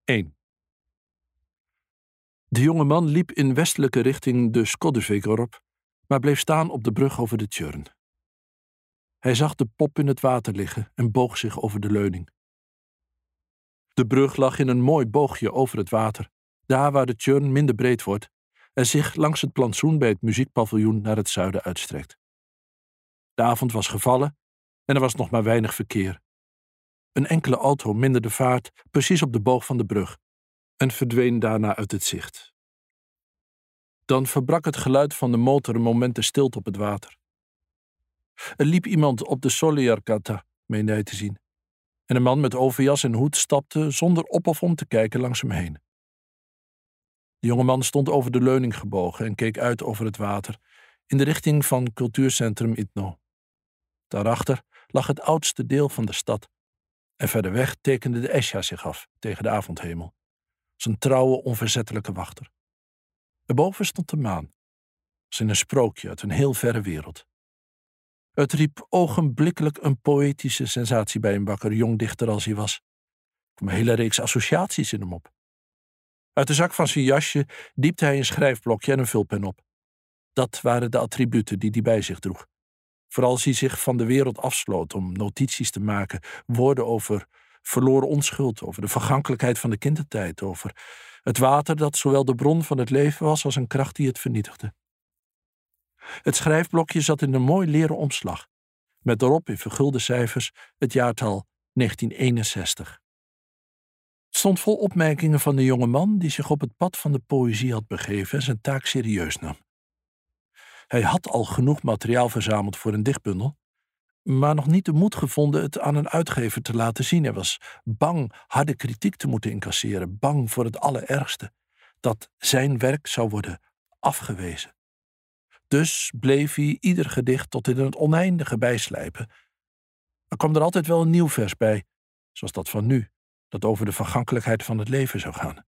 1. De jonge man liep in westelijke richting de Skodderveekorp, maar bleef staan op de brug over de Tjörn. Hij zag de pop in het water liggen en boog zich over de leuning. De brug lag in een mooi boogje over het water, daar waar de Tjörn minder breed wordt en zich langs het plantsoen bij het muziekpaviljoen naar het zuiden uitstrekt. De avond was gevallen en er was nog maar weinig verkeer. Een enkele auto minderde vaart precies op de boog van de brug en verdween daarna uit het zicht. Dan verbrak het geluid van de motor een moment de stilte op het water. Er liep iemand op de Soliarkata, meende hij te zien, en een man met overjas en hoed stapte zonder op of om te kijken langs hem heen. De jonge man stond over de leuning gebogen en keek uit over het water in de richting van cultuurcentrum Itno. Daarachter lag het oudste deel van de stad en verder weg tekende de Esja zich af tegen de avondhemel, zijn trouwe, onverzettelijke wachter. Erboven stond de maan, als in een sprookje uit een heel verre wereld. Het riep ogenblikkelijk een poëtische sensatie bij een wakker jong dichter als hij was. Er kwam een hele reeks associaties in hem op. Uit de zak van zijn jasje diepte hij een schrijfblokje en een vulpen op. Dat waren de attributen die hij bij zich droeg. Vooral als hij zich van de wereld afsloot om notities te maken, woorden over verloren onschuld, over de vergankelijkheid van de kindertijd, over het water dat zowel de bron van het leven was als een kracht die het vernietigde. Het schrijfblokje zat in een mooi leren omslag, met daarop in vergulde cijfers het jaartal 1961. Het stond vol opmerkingen van de jonge man die zich op het pad van de poëzie had begeven en zijn taak serieus nam. Hij had al genoeg materiaal verzameld voor een dichtbundel, maar nog niet de moed gevonden het aan een uitgever te laten zien. Hij was bang harde kritiek te moeten incasseren, bang voor het allerergste, dat zijn werk zou worden afgewezen. Dus bleef hij ieder gedicht tot in het oneindige bijslijpen. Er kwam er altijd wel een nieuw vers bij, zoals dat van nu, dat over de vergankelijkheid van het leven zou gaan.